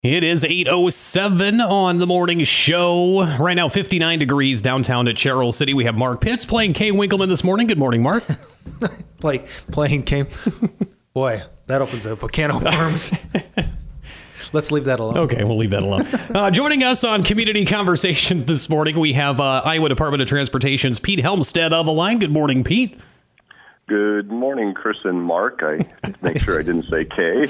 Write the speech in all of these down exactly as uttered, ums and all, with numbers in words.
It is eight oh seven on the morning show. Right now, fifty-nine degrees downtown at Cheryl City. We have Mark Pitts playing Kay Winkleman this morning. Good morning, Mark. Play, playing Kay. Boy, that opens up a can of worms. Let's leave that alone. Okay, we'll leave that alone. Uh, joining us on Community Conversations this morning, we have uh, Iowa Department of Transportation's Pete Helmstead on the line. Good morning, Pete. Good morning, Chris and Mark. I make sure I didn't say Kay.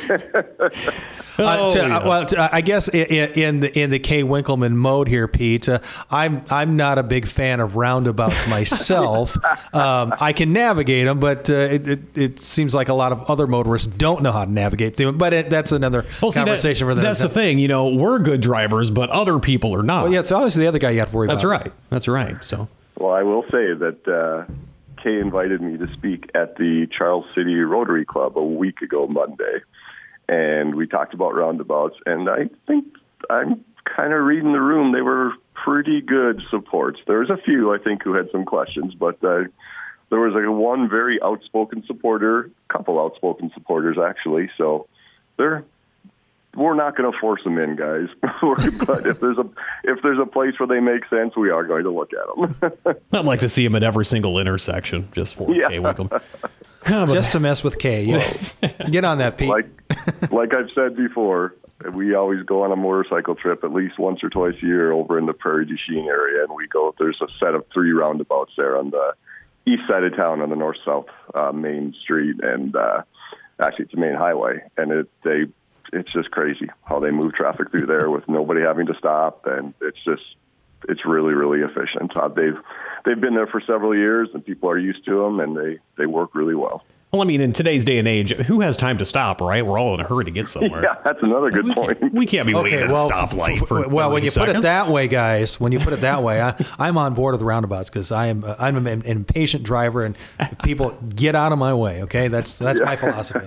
Oh, uh, to, yes. uh, well, to, I guess in, in the in the Kay Winkleman mode here, Pete, uh, I'm I'm not a big fan of roundabouts myself. um, I can navigate them, but uh, it, it it seems like a lot of other motorists don't know how to navigate them. But it, that's another well, see, conversation that, for the That's the thing. You know, we're good drivers, but other people are not. Well, yeah, it's obviously the other guy you have to worry That's about. right. That's right. So, Well, I will say that uh, Kay invited me to speak at the Charles City Rotary Club a week ago Monday, and we talked about roundabouts, and I think I'm kind of reading the room. They were pretty good supports. There was a few, I think, who had some questions, but uh, there was like one very outspoken supporter, a couple outspoken supporters, actually, so they're We're not going to force them in, guys. But if there's a if there's a place where they make sense, we are going to look at them. I'd like to see him at every single intersection just for Yeah. Kay Winkleman. Just to mess with Kay. Yes. Get on that, Pete. like like I've said before, we always go on a motorcycle trip at least once or twice a year over in the Prairie du Chien area, and we go. There's a set of three roundabouts there on the east side of town on the north-south uh, main street, and uh, actually it's a main highway, and it they. It's just crazy how they move traffic through there with nobody having to stop, and it's just it's really really efficient. Uh, they've they've been there for several years, and people are used to them, and they, they work really well. Well, I mean, in today's day and age, who has time to stop, right? We're all in a hurry to get somewhere. Yeah, that's another good we point. Can't, we can't be Okay, waiting at well, a stoplight for well, when you seconds. put it that way, guys, when you put it that way, I, I'm on board with the roundabouts because I am uh, I'm an impatient driver, and people get out of my way. Okay, that's that's Yeah. my philosophy.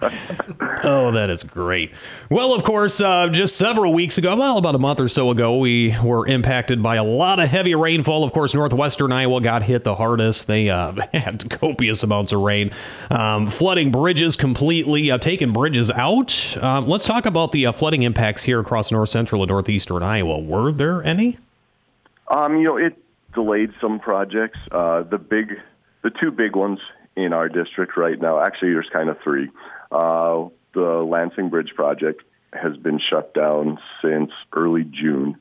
Oh, that is great. Well, of course, uh, just several weeks ago, well, about a month or so ago, we were impacted by a lot of heavy rainfall. Of course, northwestern Iowa got hit the hardest. They uh, had copious amounts of rain, um, flooding bridges completely, uh, taking bridges out. Um, let's talk about the uh, flooding impacts here across north central and northeastern Iowa. Were there any? Um, you know, it delayed some projects. Uh, the big, the two big ones in our district right now. Actually, there's kind of three. Uh, the Lansing Bridge project has been shut down since early June.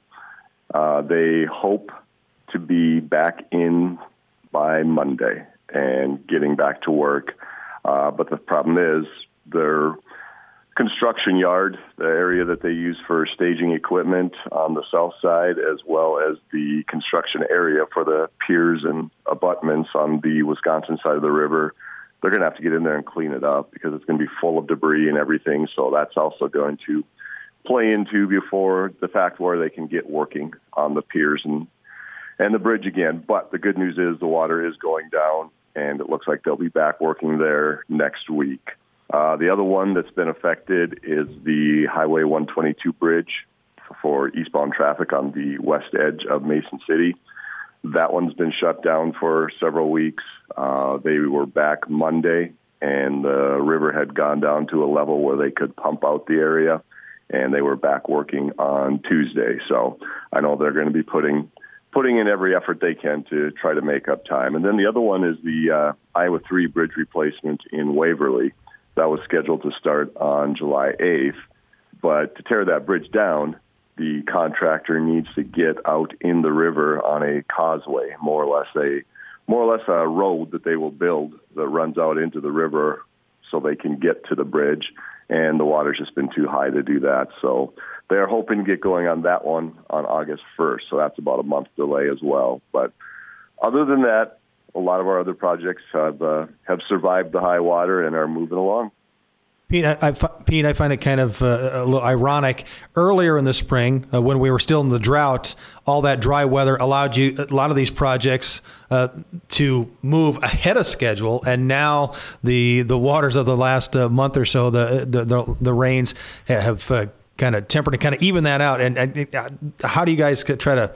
Uh, they hope to be back in by Monday and getting back to work. Uh, but the problem is their construction yard, the area that they use for staging equipment on the south side, as well as the construction area for the piers and abutments on the Wisconsin side of the river, they're going to have to get in there and clean it up because it's going to be full of debris and everything. So that's also going to play into before the fact where they can get working on the piers and, and the bridge again. But the good news is the water is going down, and it looks like they'll be back working there next week. Uh, the other one that's been affected is the Highway one twenty-two bridge for eastbound traffic on the west edge of Mason City. That one's been shut down for several weeks. Uh, they were back Monday, and the river had gone down to a level where they could pump out the area, and they were back working on Tuesday. So I know they're going to be putting putting in every effort they can to try to make up time. And then the other one is the uh, Iowa three bridge replacement in Waverly. That was scheduled to start on July eighth. But to tear that bridge down, the contractor needs to get out in the river on a causeway, more or less a more or less a road that they will build that runs out into the river so they can get to the bridge. And the water's just been too high to do that. So they're hoping to get going on that one on August first. So that's about a month delay as well. But other than that, a lot of our other projects have uh, have survived the high water and are moving along. Pete, I, I, Pete, I find it kind of uh, a little ironic. Earlier in the spring, uh, when we were still in the drought, all that dry weather allowed you a lot of these projects uh, to move ahead of schedule, and now the the waters of the last uh, month or so, the the the, the rains have uh, kind of tempered and kind of even that out. And, and uh, how do you guys try to?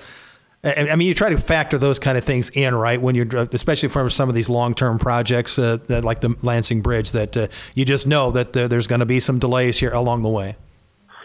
I mean, you try to factor those kind of things in, right? When you're, especially for some of these long-term projects, uh, that, like the Lansing Bridge, that uh, you just know that uh, there's going to be some delays here along the way.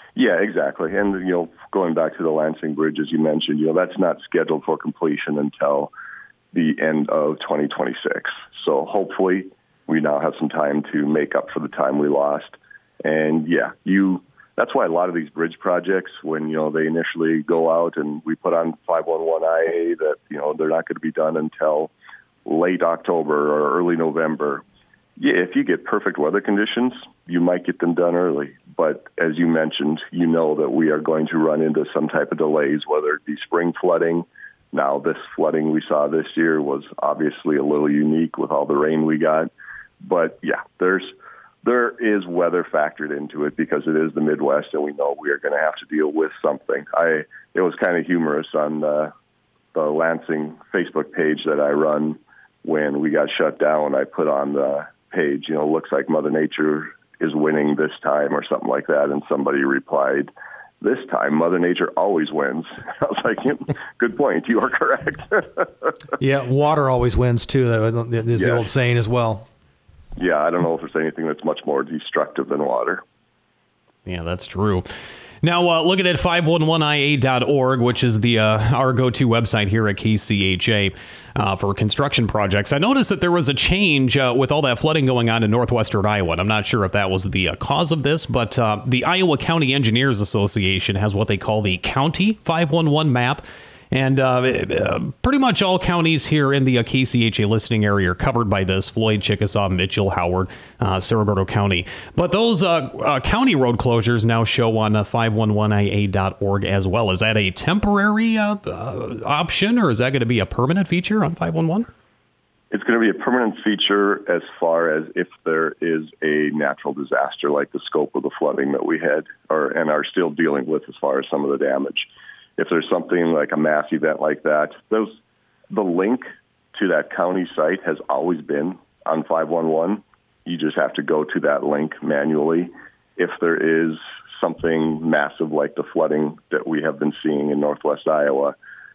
Yeah, exactly. And, you know, going back to the Lansing Bridge, as you mentioned, you know, that's not scheduled for completion until the end of twenty twenty-six. So hopefully we now have some time to make up for the time we lost. And, yeah, you that's why a lot of these bridge projects, when, you know, they initially go out and we put on five one one I A that, you know, they're not going to be done until late October or early November. Yeah, if you get perfect weather conditions, you might get them done early. But as you mentioned, you know that we are going to run into some type of delays, whether it be spring flooding. Now, this flooding we saw this year was obviously a little unique with all the rain we got. But, yeah, there's there is weather factored into it because it is the Midwest, and we know we are going to have to deal with something. I It was kind of humorous on the, the Lansing Facebook page that I run. When we got shut down, I put on the page, you know, looks like Mother Nature is winning this time or something like that. And somebody replied, this time Mother Nature always wins. I was like, yeah, good point. You are correct. Yeah, water always wins too. That is yes. the old saying as well. Yeah, I don't know if there's anything that's much more destructive than water. Yeah, that's true. Now, uh, looking at five one one I A dot org, which is the uh, our go-to website here at K C H A uh, for construction projects, I noticed that there was a change uh, with all that flooding going on in northwestern Iowa. And I'm not sure if that was the uh, cause of this, but uh, the Iowa County Engineers Association has what they call the County five one one map. And uh, uh, pretty much all counties here in the uh, K C H A listening area are covered by this: Floyd, Chickasaw, Mitchell, Howard, uh, Cerro Gordo County. But those uh, uh, county road closures now show on uh, five one one I A dot org as well. Is that a temporary uh, uh, option, or is that going to be a permanent feature on five one one? It's going to be a permanent feature as far as if there is a natural disaster like the scope of the flooding that we had or and are still dealing with as far as some of the damage. If there's something like a mass event like that, those the link to that county site has always been on five one one. You just have to go to that link manually. If there is something massive like the flooding that we have been seeing in northwest Iowa,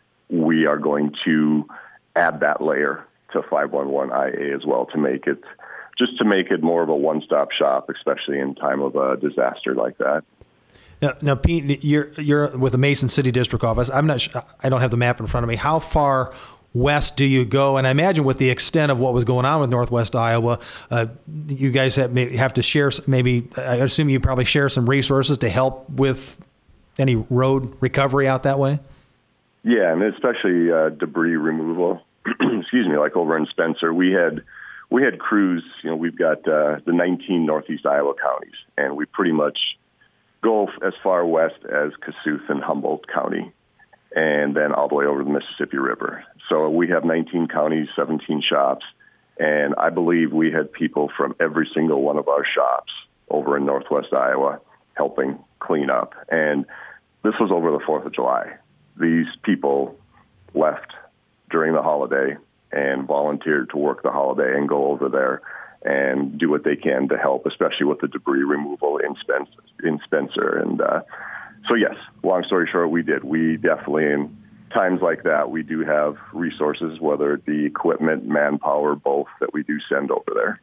we are going to add that layer to five one one I A as well to make it just to make it more of a one-stop shop, especially in time of a disaster like that. Now, now, Pete, you're you're with the Mason City District Office. I'm not. Sure, I don't have the map in front of me. How far west do you go? And I imagine with the extent of what was going on with Northwest Iowa, uh, you guys have, may have to share. Maybe I assume you probably share some resources to help with any road recovery out that way. Yeah, and especially uh, debris removal. Excuse me, like over in Spencer, we had we had crews. You know, we've got uh, the nineteen Northeast Iowa counties, and we pretty much go as far west as Kossuth and Humboldt County, and then all the way over the Mississippi River. So we have nineteen counties, seventeen shops, and I believe we had people from every single one of our shops over in northwest Iowa helping clean up. And this was over the fourth of July. These people left during the holiday and volunteered to work the holiday and go over there and do what they can to help, especially with the debris removal in Spencer. In Spencer. And uh, so, yes, long story short, we did. We definitely, in times like that, we do have resources, whether it be equipment, manpower, both, that we do send over there.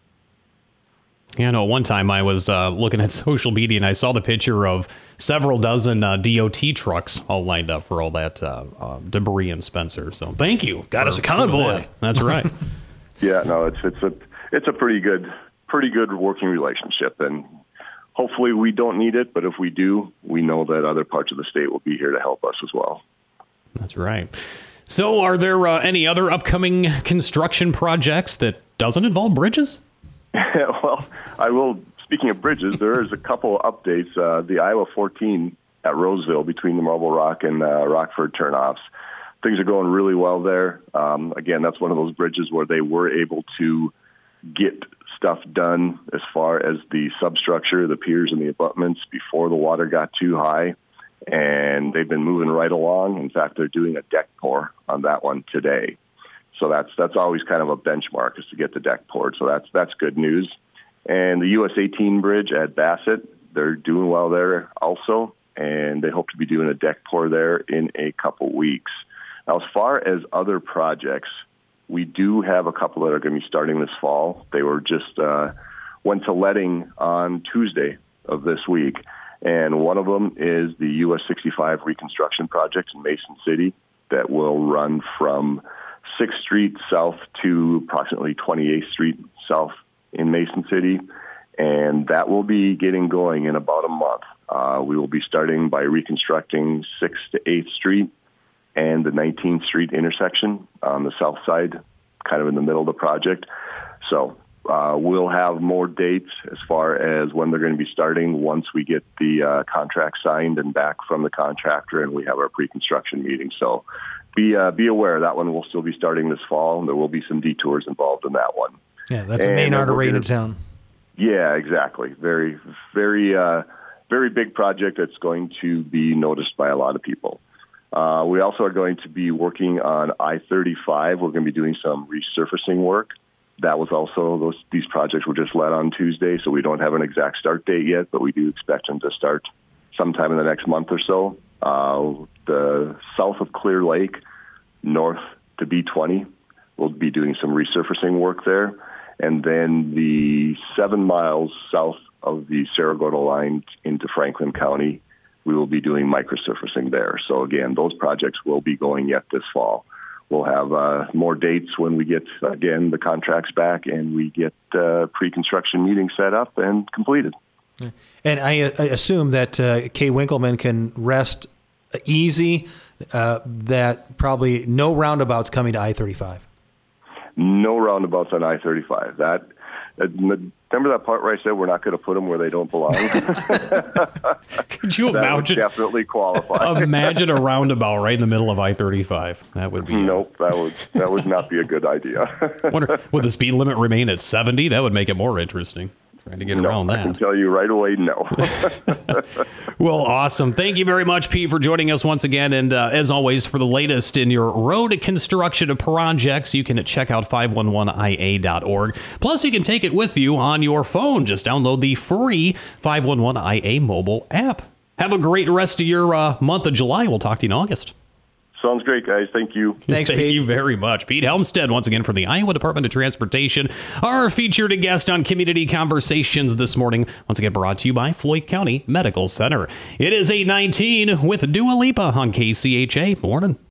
You know, one time I was uh, looking at social media and I saw the picture of several dozen uh, D O T trucks all lined up for all that uh, uh, debris in Spencer. So thank you. Got for, us a convoy. That. That's right. Yeah, no, it's it's a it's a pretty good pretty good working relationship, and hopefully we don't need it, but if we do, we know that other parts of the state will be here to help us as well. That's right. So are there uh, any other upcoming construction projects that doesn't involve bridges? Well, I will, speaking of bridges, there is a couple updates. Uh, the Iowa fourteen at Roseville between the Marble Rock and uh, Rockford turnoffs. Things are going really well there. Um, again, that's one of those bridges where they were able to get stuff done as far as the substructure, the piers and the abutments before the water got too high. And they've been moving right along. In fact, they're doing a deck pour on that one today. So that's that's always kind of a benchmark, is to get the deck poured. So that's that's good news. And the U S eighteen bridge at Bassett, they're doing well there also. And they hope to be doing a deck pour there in a couple weeks. Now, as far as other projects, we do have a couple that are going to be starting this fall. They were just uh, went to letting on Tuesday of this week, And one of them is the U S sixty-five reconstruction project in Mason City that will run from sixth Street south to approximately twenty-eighth Street south in Mason City. And that will be getting going in about a month. Uh, we will be starting by reconstructing sixth to eighth Street and the nineteenth Street intersection on the south side, kind of in the middle of the project. So uh, we'll have more dates as far as when they're going to be starting once we get the uh, contract signed and back from the contractor and we have our pre-construction meeting. So be uh, be aware that one will still be starting this fall, and there will be some detours involved in that one. Yeah, that's and a main artery in town. Yeah, exactly. Very, very, uh, very big project that's going to be noticed by a lot of people. Uh, we also are going to be working on I thirty-five. We're going to be doing some resurfacing work. That was also, those these projects were just led on Tuesday, so we don't have an exact start date yet, but we do expect them to start sometime in the next month or so. Uh, the south of Clear Lake, north to B twenty, we'll be doing some resurfacing work there. And then the seven miles south of the Saragordo line into Franklin County, we will be doing microsurfacing there. So again, those projects will be going yet this fall. We'll have uh, more dates when we get, again, the contracts back and we get uh, pre-construction meetings set up and completed. And I, I assume that uh, Kay Winkleman can rest easy, uh, that probably no roundabouts coming to I thirty-five. No roundabouts on I thirty-five. That uh, remember that part where I said we're not going to put them where they don't belong? Could you that imagine? Would definitely qualify. Imagine a roundabout right in the middle of I thirty-five. That would be. Nope, that would that would not be a good idea. Wonder, would the speed limit remain at seventy? That would make it more interesting. Trying to get no, around that. I can tell you right away, no. Well, awesome. Thank you very much, Pete, for joining us once again. And uh, as always, for the latest in your road construction projects, you can check out five one one I A dot org. Plus, you can take it with you on your phone. Just download the free five one one I A mobile app. Have a great rest of your uh, month of July. We'll talk to you in August. Sounds great, guys. Thank you. Thanks, Thank Pete. you very much. Pete Helmstead, once again, from the Iowa Department of Transportation, our featured guest on Community Conversations this morning. Once again, brought to you by Floyd County Medical Center. It is eight nineteen with Dua Lipa on K C H A. Morning.